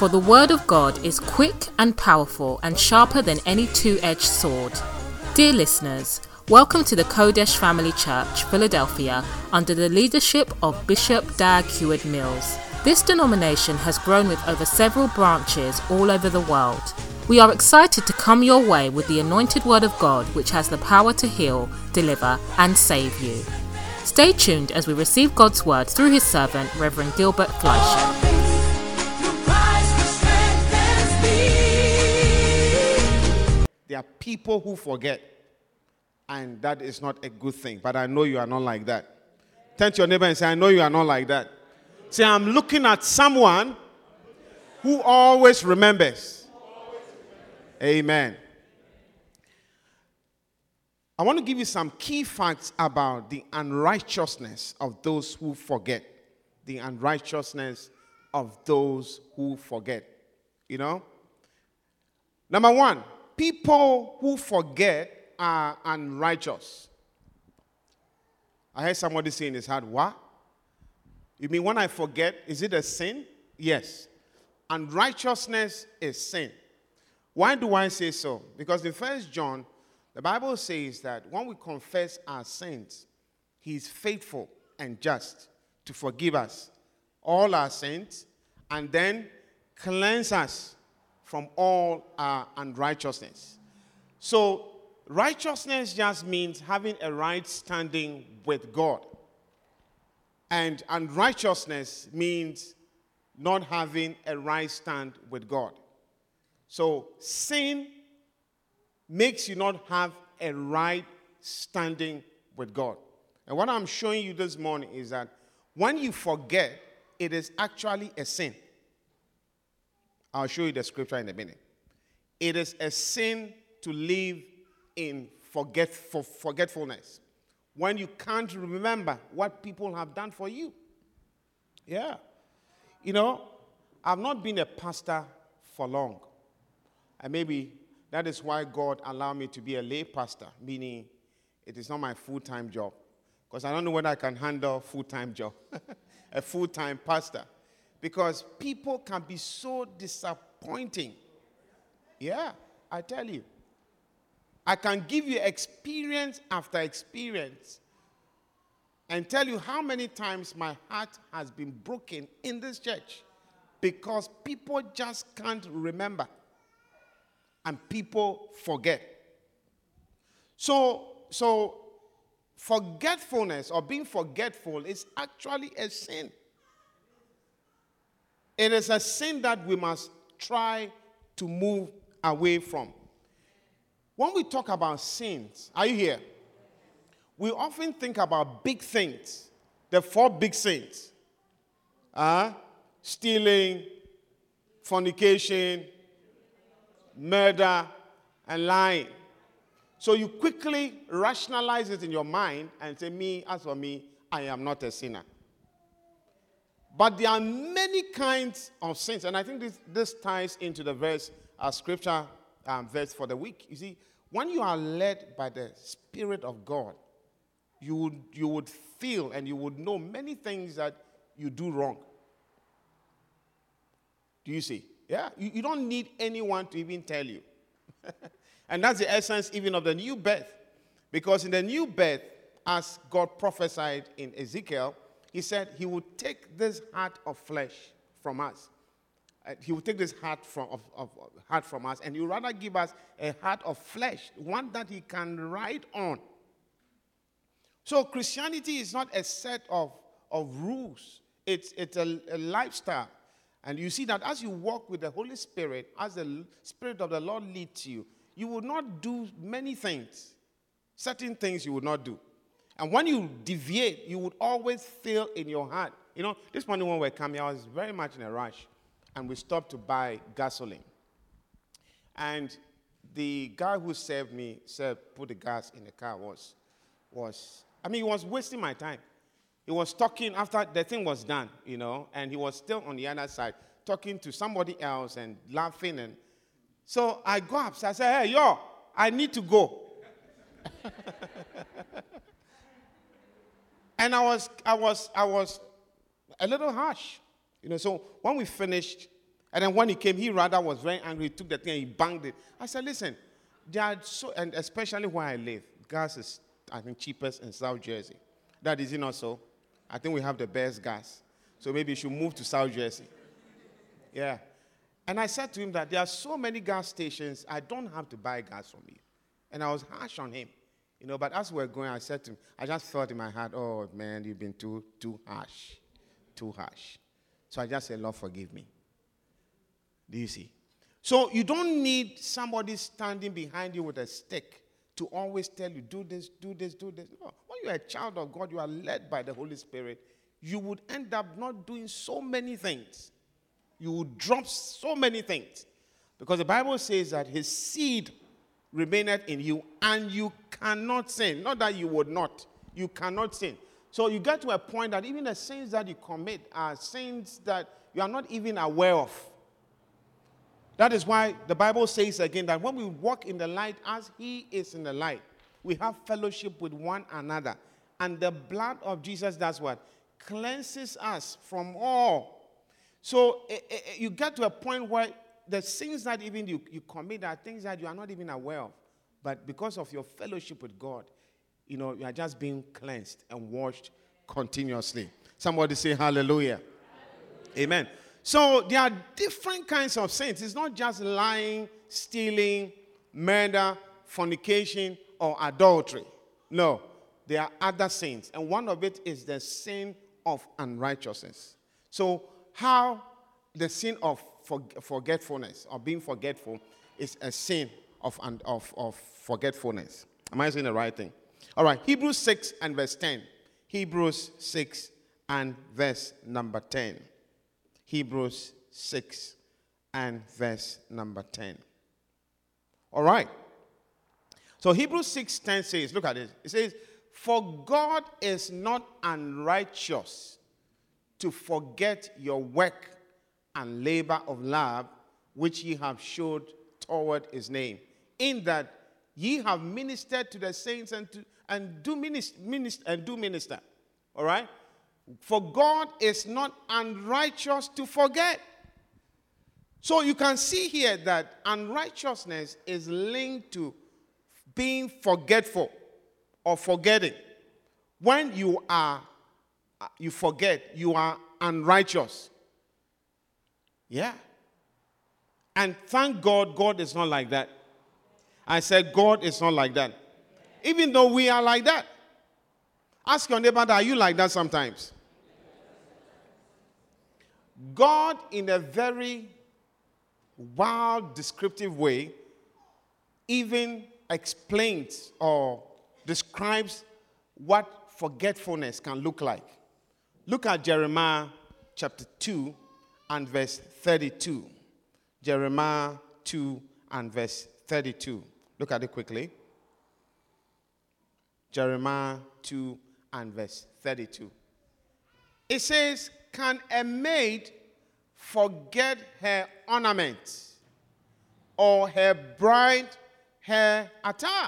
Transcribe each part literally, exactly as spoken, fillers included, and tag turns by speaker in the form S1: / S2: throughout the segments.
S1: For the word of God is quick and powerful and sharper than any two-edged sword. Dear listeners, welcome to the Kodesh Family Church, Philadelphia, under the leadership of Bishop Dag Heward-Mills. This denomination has grown with over several branches all over the world. We are excited to come your way with the anointed word of God, which has the power to heal, deliver, and save you. Stay tuned as we receive God's word through his servant, Reverend Gilbert Fleischer.
S2: There are people who forget, and that is not a good thing. But I know you are not like that. Turn to your neighbor and say, I know you are not like that. Say, I'm looking at someone who always remembers. Amen. I want to give you some key facts about the unrighteousness of those who forget. The unrighteousness of those who forget. You know? Number one, people who forget are unrighteous. I heard somebody say in his heart, what? You mean when I forget, is it a sin? Yes. Unrighteousness is sin. Why do I say so? Because in First John, the Bible says that when we confess our sins, he is faithful and just to forgive us all our sins and then cleanse us from all our unrighteousness. So, righteousness just means having a right standing with God. And unrighteousness means not having a right stand with God. So, sin makes you not have a right standing with God. And what I'm showing you this morning is that when you forget, it is actually a sin. I'll show you the scripture in a minute. It is a sin to live in forget, for forgetfulness when you can't remember what people have done for you. Yeah. You know, I've not been a pastor for long. And maybe that is why God allowed me to be a lay pastor, meaning it is not my full-time job. Because I don't know whether I can handle a full-time job, a full-time pastor. Because people can be so disappointing. Yeah, I tell you. I can give you experience after experience and tell you how many times my heart has been broken in this church because people just can't remember and people forget. So, so forgetfulness or being forgetful is actually a sin. It is a sin that we must try to move away from. When we talk about sins, are you here? We often think about big things. The four big sins. Uh, stealing, fornication, murder, and lying. So you quickly rationalize it in your mind and say, me, as for me, I am not a sinner. But there are many kinds of sins, and I think this, this ties into the verse, our scripture um, verse for the week. You see, when you are led by the Spirit of God, you would, you would feel and you would know many things that you do wrong. Do you see? Yeah, you, you don't need anyone to even tell you. And that's the essence even of the new birth. Because in the new birth, as God prophesied in Ezekiel, he said he would take this heart of flesh from us. Uh, he would take this heart from, of, of, of, heart from us, and he would rather give us a heart of flesh, one that he can ride on. So Christianity is not a set of, of rules. It's, it's a, a lifestyle. And you see that as you walk with the Holy Spirit, as the Spirit of the Lord leads you, you will not do many things. Certain things you will not do. And when you deviate, you would always feel in your heart. You know, this morning when we were coming, I was very much in a rush. And we stopped to buy gasoline. And the guy who served me said, put the gas in the car was, was, I mean, he was wasting my time. He was talking after the thing was done, you know, and he was still on the other side talking to somebody else and laughing. And so I go up, so I said, hey, yo, I need to go. And I was, I was, I was a little harsh, you know. So when we finished, And then when he came, he rather was very angry. He took the thing and he banged it. I said, listen, they are so, and especially where I live, gas is, I think, cheapest in South Jersey. That is it not so? I think we have the best gas. So maybe you should move to South Jersey. Yeah. And I said to him that there are so many gas stations, I don't have to buy gas from you. And I was harsh on him. You know, but as we were going, I said to him, I just thought in my heart, oh, man, you've been too, too harsh. Too harsh. So I just said, Lord, forgive me. Do you see? So you don't need somebody standing behind you with a stick to always tell you, do this, do this, do this. No. When you're a child of God, you are led by the Holy Spirit, you would end up not doing so many things. You would drop so many things. Because the Bible says that his seed remaineth in you, and you cannot sin. Not that you would not. You cannot sin. So you get to a point that even the sins that you commit are sins that you are not even aware of. That is why the Bible says again that when we walk in the light as he is in the light, we have fellowship with one another. And the blood of Jesus does what? Cleanses us from all. So eh, eh, you get to a point where the sins that even you, you commit are things that you are not even aware of. But because of your fellowship with God, you know, you are just being cleansed and washed continuously. Somebody say hallelujah. Hallelujah. Amen. So there are different kinds of sins. It's not just lying, stealing, murder, fornication, or adultery. No, there are other sins. And one of it is the sin of unrighteousness. So how the sin of forgetfulness or being forgetful is a sin of, of, of forgetfulness. Am I saying the right thing? All right, Hebrews six and verse ten. Hebrews six and verse number ten. Hebrews six and verse number ten. All right. So Hebrews six ten says, look at it. It says, for God is not unrighteous to forget your work and labor of love, which ye have showed toward his name, in that ye have ministered to the saints and to and do minister, minister and do minister. All right? For God is not unrighteous to forget. So you can see here that unrighteousness is linked to being forgetful or forgetting. When you are, you forget, you are unrighteous. Yeah. And thank God, God is not like that. I said, God is not like that. Even though we are like that. Ask your neighbor, are you like that sometimes? God, in a very wild, descriptive way, even explains or describes what forgetfulness can look like. Look at Jeremiah chapter two and verse thirty-two. Jeremiah two and verse thirty-two. Look at it quickly. Jeremiah two and verse thirty-two. It says, can a maid forget her ornament, or her bride her attire?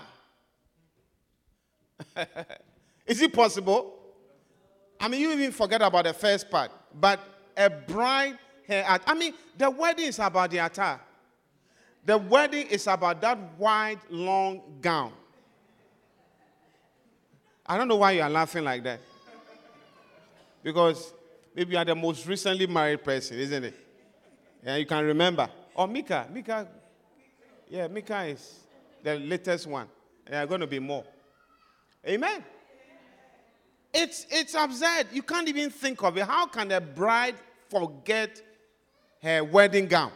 S2: Is it possible? I mean, you even forget about the first part. But a bride her attire. I mean, the wedding is about the attire. The wedding is about that wide, long gown. I don't know why you are laughing like that. Because maybe you are the most recently married person, isn't it? Yeah, you can remember. Or Mika. Mika. Yeah, Mika is the latest one. There are going to be more. Amen. It's, it's absurd. You can't even think of it. How can a bride forget her wedding gown?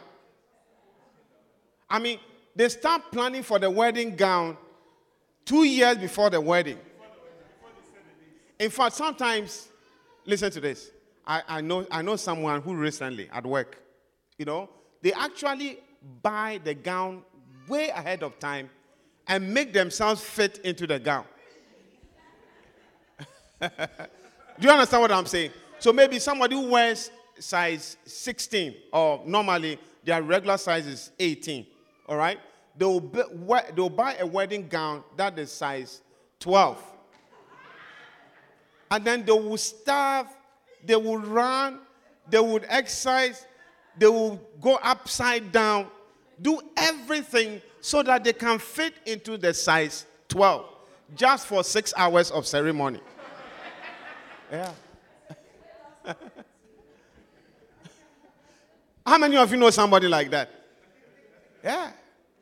S2: I mean, they start planning for the wedding gown two years before the wedding. In fact, sometimes, listen to this. I, I know I know someone who recently at work, you know, they actually buy the gown way ahead of time and make themselves fit into the gown. Do you understand what I'm saying? So maybe somebody who wears size sixteen, or normally their regular size is eighteen, all right? They'll, be, they'll buy a wedding gown that is size twelve. And then they will starve, they will run, they would exercise, They will go upside down, do everything so that they can fit into the size twelve, just for six hours of ceremony. Yeah. How many of you know somebody like that? Yeah.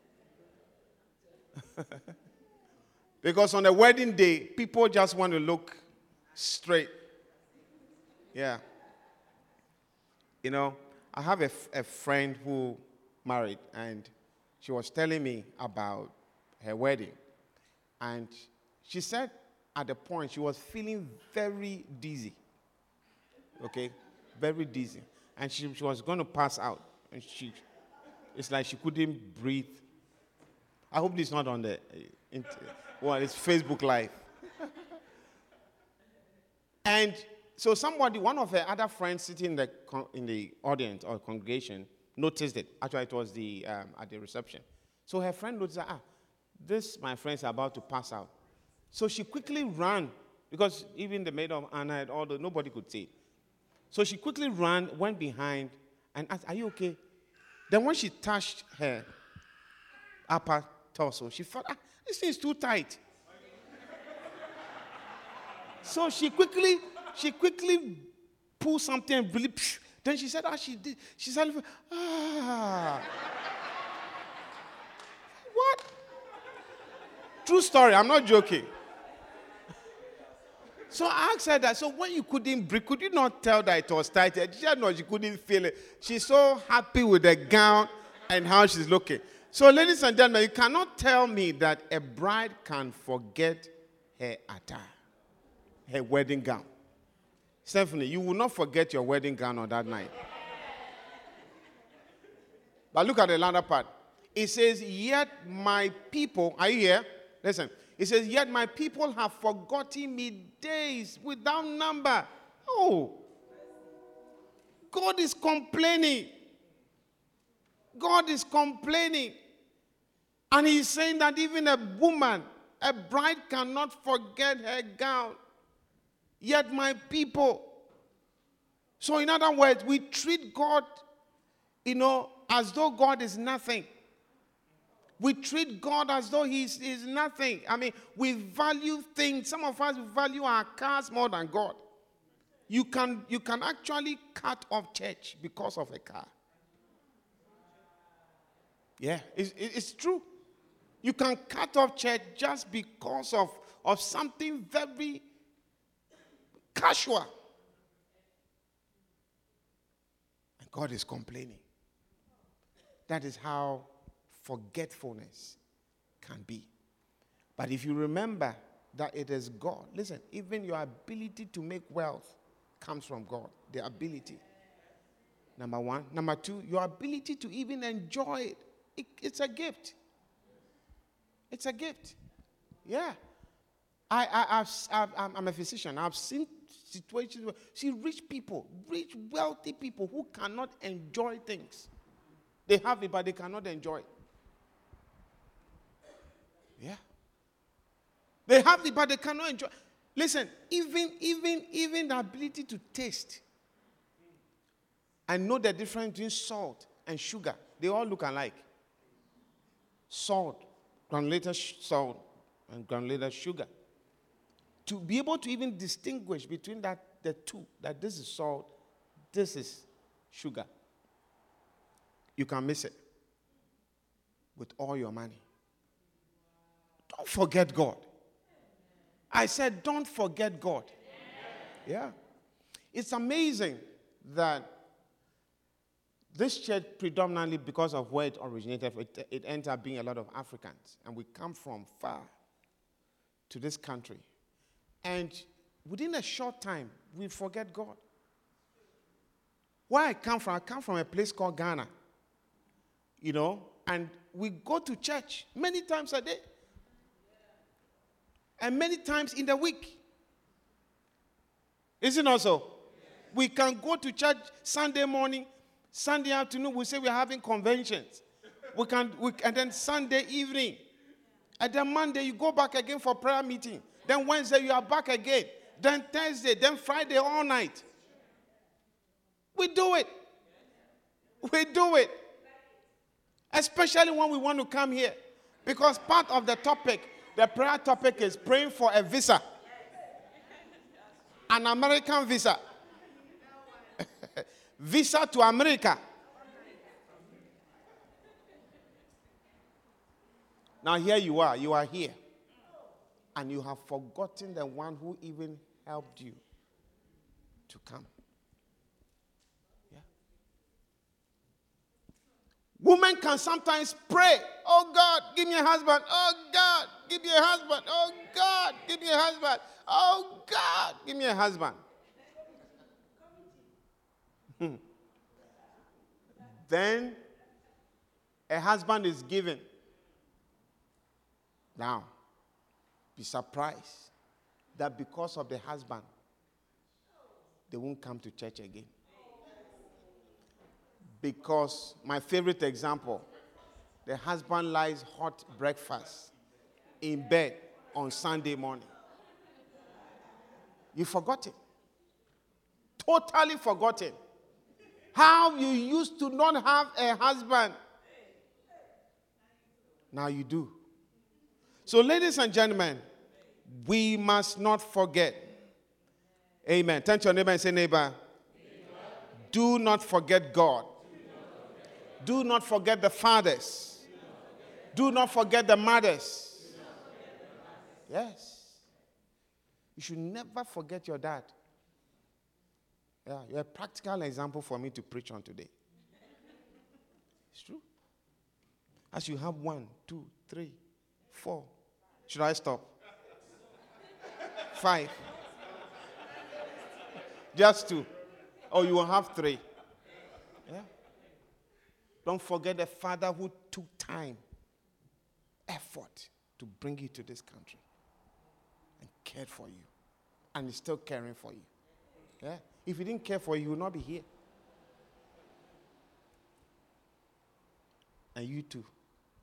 S2: Because on the wedding day, people just want to look straight. Yeah. You know, I have a, f- a friend who married, and she was telling me about her wedding. And she said at the point she was feeling very dizzy. Okay? Very dizzy. And she, she was going to pass out. And she, it's like she couldn't breathe. I hope this is not on the, uh, well, it's Facebook Live. And so somebody, one of her other friends sitting in the con- in the audience or congregation noticed it. Actually, it was the um, at the reception. So her friend noticed that, ah, this, my friend's about to pass out. So she quickly ran, because even the maid of honor and all the, nobody could see it. So she quickly ran, went behind, and asked, are you okay? Then when she touched her upper torso, she felt, ah, this thing is too tight. So she quickly, she quickly pulled something and really, psh, then she said, ah, she did, she said, ah. What? True story, I'm not joking. So I asked her that, so when you couldn't breathe, could you not tell that it was tight? She said no, she couldn't feel it. She's so happy with the gown and how she's looking. So ladies and gentlemen, you cannot tell me that a bride can forget her attire, her wedding gown. Stephanie, you will not forget your wedding gown on that night. But look at the latter part. It says, yet my people, are you here? Listen. It says, yet my people have forgotten me days without number. Oh. God is complaining. God is complaining. And he's saying that even a woman, a bride cannot forget her gown. Yet my people. So in other words, we treat God, you know, as though God is nothing. We treat God as though He is nothing. I mean, we value things. Some of us value our cars more than God. You can, you can actually cut off church because of a car. Yeah, it's, it's true. You can cut off church just because of, of something very casual. And God is complaining. That is how forgetfulness can be. But if you remember that it is God, listen, even your ability to make wealth comes from God. The ability. Number one. Number two, your ability to even enjoy it. it it's a gift. It's a gift. Yeah. I, I, I've, I've, I'm a physician. I've seen situations where, see, rich people, rich, wealthy people who cannot enjoy things. They have it, but they cannot enjoy it. Yeah. They have it, but they cannot enjoy. Listen, even, even, even the ability to taste and know the difference between salt and sugar, they all look alike. Salt, granulated sh- salt, and granulated sugar. To be able to even distinguish between that the two, that this is salt, this is sugar, you can miss it with all your money. Don't forget God. I said, don't forget God. Yeah. It's amazing that this church, predominantly because of where it originated, it, it ends up being a lot of Africans. And we come from far to this country. And within a short time, we forget God. Where I come from, I come from a place called Ghana. You know, and we go to church many times a day. And many times in the week. Isn't it also? We can go to church Sunday morning, Sunday afternoon, we say we're having conventions. We can, we, and then Sunday evening. And then Monday, you go back again for prayer meeting. Then Wednesday, you are back again. Then Thursday, then Friday, all night. We do it. We do it. Especially when we want to come here. Because part of the topic, the prayer topic is praying for a visa. An American visa. Visa to America. Now here you are. You are here. And you have forgotten the one who even helped you to come. Yeah. Women can sometimes pray, oh God, give me a husband. Oh God, give me a husband. Oh God, give me a husband. Oh God, give me a husband. Hmm. Then a husband is given. Now, be surprised that because of the husband, they won't come to church again. Because my favorite example, the husband lies hot breakfast in bed on Sunday morning. You forgot it. Totally forgotten. How you used to not have a husband. Now you do. So, ladies and gentlemen, we must not forget. Amen. Turn to your neighbor and say, neighbor, Amen. Do not forget God. Do not forget the fathers. Do not forget the mothers. Yes. You should never forget your dad. Yeah, you're a practical example for me to preach on today. It's true. As you have one, two, three, four. Should I stop? Five. Just two. Or you will have three. Yeah. Don't forget the father who took time, effort to bring you to this country and cared for you. And is still caring for you. Yeah. If he didn't care for you, you would not be here. And you too.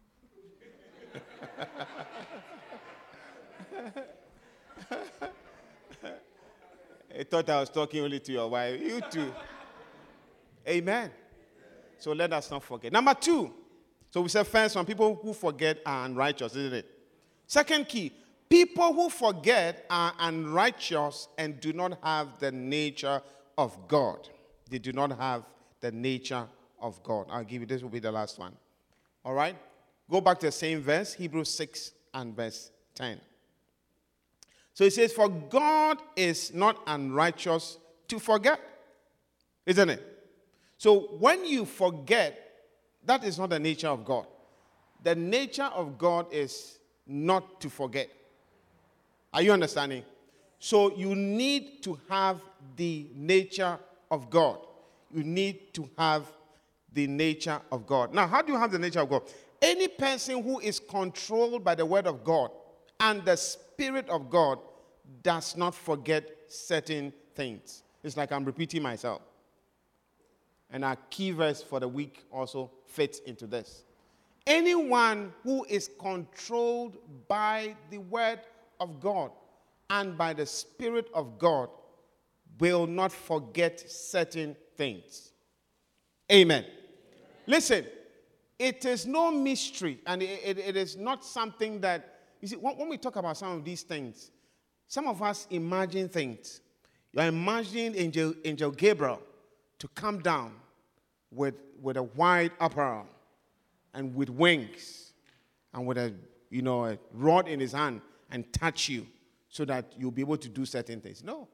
S2: I thought I was talking only to your wife. You too. Amen. So let us not forget. Number two. So we said first one, people who forget are unrighteous, isn't it? Second key, people who forget are unrighteous and do not have the nature of God. They do not have the nature of God. I'll give you, this will be the last one. All right? Go back to the same verse, Hebrews six and verse ten. So it says, for God is not unrighteous to forget. Isn't it? So when you forget, that is not the nature of God. The nature of God is not to forget. Are you understanding? So you need to have the nature of God. You need to have the nature of God. Now, how do you have the nature of God? Any person who is controlled by the word of God and the Spirit of God does not forget certain things. It's like I'm repeating myself. And our key verse for the week also fits into this. Anyone who is controlled by the word of God and by the Spirit of God will not forget certain things. Amen. Amen. Listen, it is no mystery, and it, it, it is not something that, you see, when, when we talk about some of these things, some of us imagine things. You are imagining Angel, Angel Gabriel to come down with, with a wide apparel and with wings and with a, you know, a rod in his hand and touch you so that you'll be able to do certain things. No.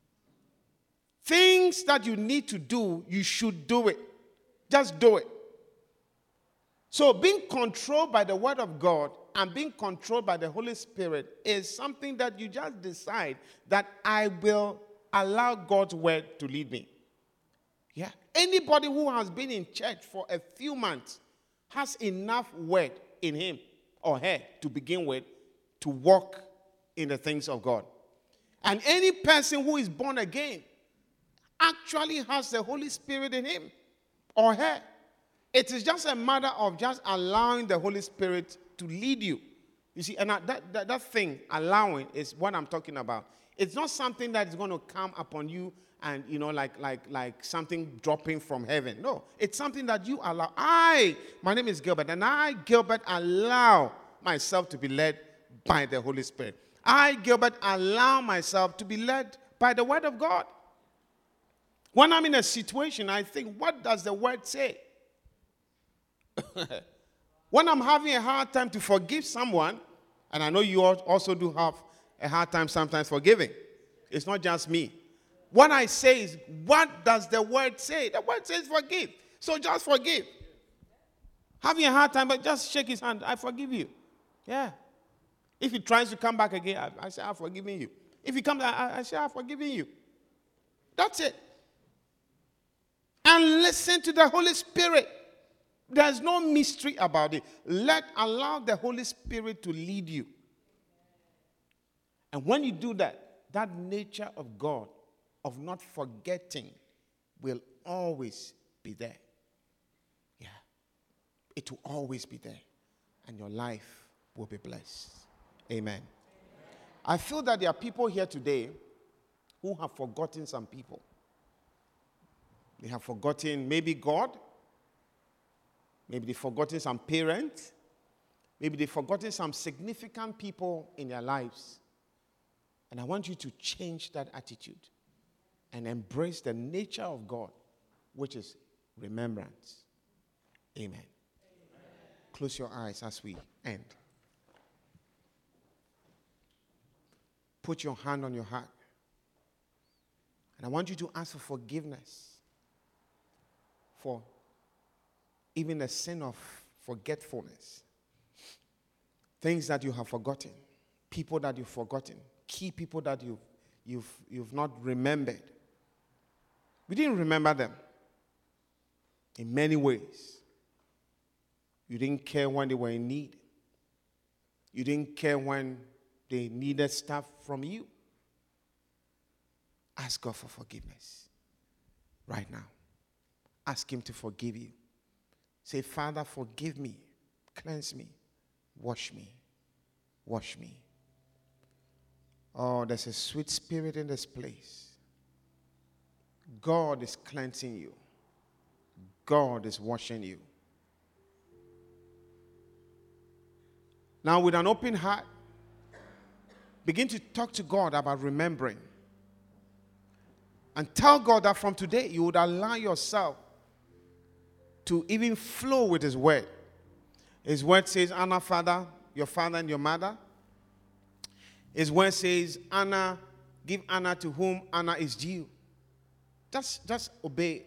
S2: Things that you need to do, you should do it. Just do it. So being controlled by the word of God and being controlled by the Holy Spirit is something that you just decide that I will allow God's word to lead me. Yeah. Anybody who has been in church for a few months has enough word in him or her to begin with to walk in the things of God. And any person who is born again actually has the Holy Spirit in him or her. It is just a matter of just allowing the Holy Spirit to lead you. You see, and that, that, that thing, allowing, is what I'm talking about. It's not something that is going to come upon you and, you know, like, like, like something dropping from heaven. No, it's something that you allow. I, my name is Gilbert, and I, Gilbert, allow myself to be led by the Holy Spirit. I, Gilbert, allow myself to be led by the Word of God. When I'm in a situation, I think, what does the Word say? When I'm having a hard time to forgive someone, and I know you also do have a hard time sometimes forgiving. It's not just me. What I say is, what does the Word say? The Word says forgive. So just forgive. Having a hard time, but just shake his hand. I forgive you. Yeah. If he tries to come back again, I, I say, I've forgiven you. If he comes, I, I say, I've forgiven you. That's it. And listen to the Holy Spirit. There's no mystery about it. Let, allow the Holy Spirit to lead you. And when you do that, that nature of God, of not forgetting, will always be there. Yeah. It will always be there. And your life will be blessed. Amen. Amen. I feel that there are people here today who have forgotten some people. They have forgotten maybe God. Maybe they've forgotten some parents. Maybe they've forgotten some significant people in their lives. And I want you to change that attitude and embrace the nature of God, which is remembrance. Amen. Amen. Close your eyes as we end. Put your hand on your heart. And I want you to ask for forgiveness for even the sin of forgetfulness. Things that you have forgotten. People that you've forgotten. Key people that you've, you've, you've not remembered. We didn't remember them in many ways. You didn't care when they were in need. You didn't care when they needed stuff from you. Ask God for forgiveness right now. Ask Him to forgive you. Say, Father, forgive me, cleanse me, wash me, wash me. Oh, there's a sweet spirit in this place. God is cleansing you. God is washing you. Now, with an open heart, begin to talk to God about remembering. And tell God that from today, you would allow yourself to even flow with His word. His word says, honor father, your father and your mother. His word says, honor, give honor to whom honor is due. Just, just obey.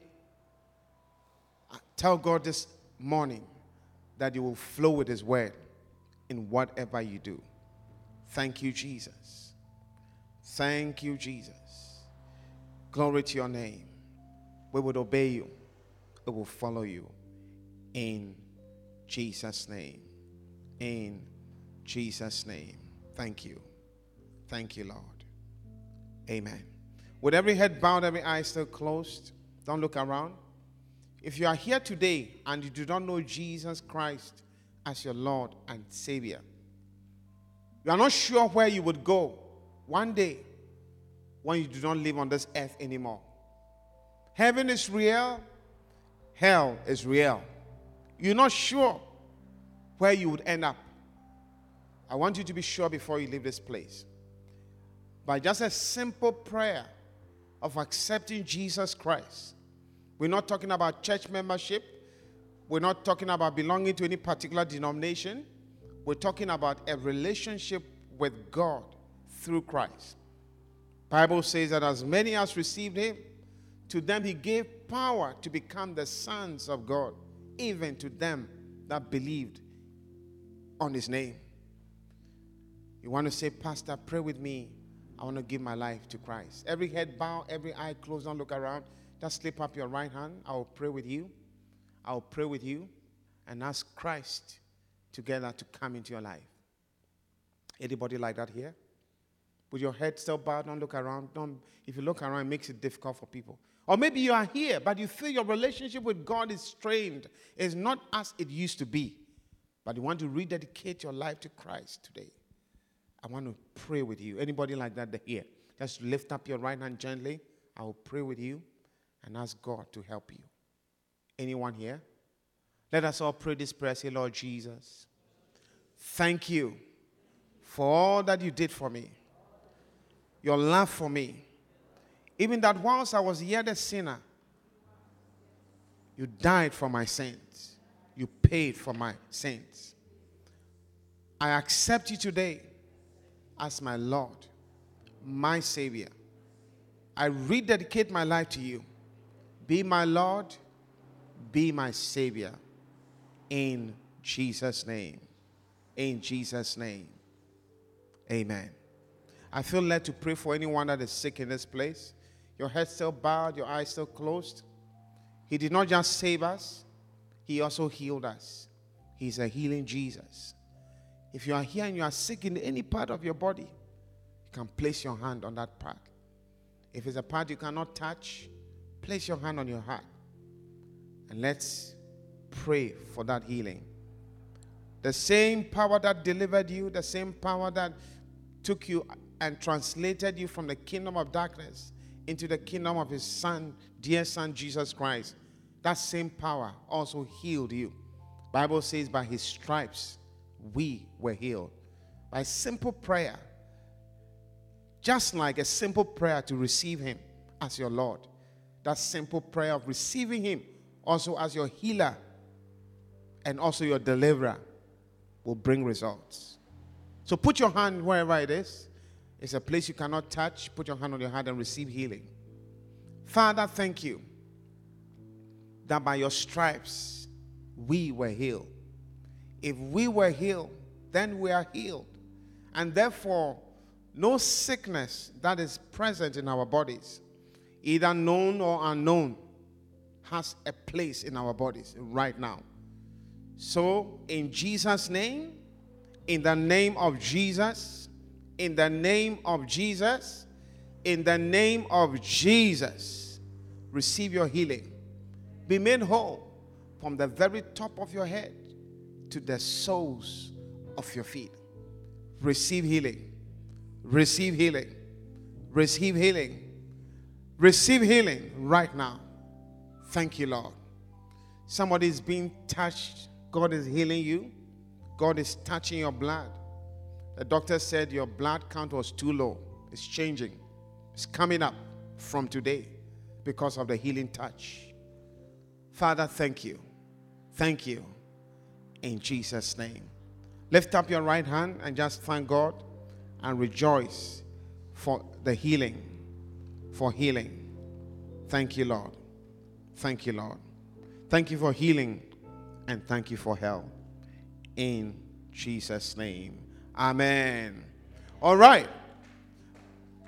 S2: Tell God this morning that you will flow with His word in whatever you do. Thank you, Jesus. Thank you, Jesus. Glory to your name. We would obey you. It will follow you. In Jesus' name. In Jesus' name. Thank you. Thank you, Lord. Amen. With every head bowed, every eye still closed, don't look around. If you are here today and you do not know Jesus Christ as your Lord and Savior, you are not sure where you would go one day when you do not live on this earth anymore. Heaven is real. Hell is real. You're not sure where you would end up. I want you to be sure before you leave this place. By just a simple prayer of accepting Jesus Christ. We're not talking about church membership. We're not talking about belonging to any particular denomination. We're talking about a relationship with God through Christ. Bible says that as many as received Him, to them He gave power to become the sons of God, even to them that believed on His name. You want to say, Pastor, pray with me. I want to give my life to Christ. Every head bowed, every eye closed, don't look around. Just slip up your right hand. I will pray with you. I will pray with you and ask Christ together to come into your life. Anybody like that here? With your head still bowed, don't look around. Don't, if you look around, it makes it difficult for people. Or maybe you are here, but you feel your relationship with God is strained. It's not as it used to be. But you want to rededicate your life to Christ today. I want to pray with you. Anybody like that here? Just lift up your right hand gently. I will pray with you and ask God to help you. Anyone here? Let us all pray this prayer. Say, Lord Jesus, thank you for all that you did for me. Your love for me. Even that whilst I was yet a sinner, you died for my sins. You paid for my sins. I accept you today as my Lord, my Savior. I rededicate my life to you. Be my Lord, be my Savior. In Jesus' name. In Jesus' name. Amen. I feel led to pray for anyone that is sick in this place. Your head still bowed, your eyes still closed. He did not just save us, he also healed us. He's a healing Jesus. If you are here and you are sick in any part of your body, you can place your hand on that part. If it's a part you cannot touch, place your hand on your heart. And let's pray for that healing. The same power that delivered you, the same power that took you and translated you from the kingdom of darkness into the kingdom of his son, dear son, Jesus Christ. That same power also healed you. Bible says by his stripes we were healed. By simple prayer, just like a simple prayer to receive him as your Lord. That simple prayer of receiving him also as your healer and also your deliverer will bring results. So put your hand wherever it is. It's a place you cannot touch. Put your hand on your heart and receive healing. Father, thank you that by your stripes we were healed. If we were healed, then we are healed. And therefore, no sickness that is present in our bodies, either known or unknown, has a place in our bodies right now. So, in Jesus' name, in the name of Jesus, in the name of Jesus, in the name of Jesus, receive your healing. Be made whole from the very top of your head to the soles of your feet. Receive healing. Receive healing. Receive healing. Receive healing right now. Thank you, Lord. Somebody is being touched. God is healing you. God is touching your blood. The doctor said your blood count was too low. It's changing. It's coming up from today because of the healing touch. Father, thank you. Thank you. In Jesus' name. Lift up your right hand and just thank God and rejoice for the healing. For healing. Thank you, Lord. Thank you, Lord. Thank you for healing and thank you for health. In Jesus' name. Amen. All right.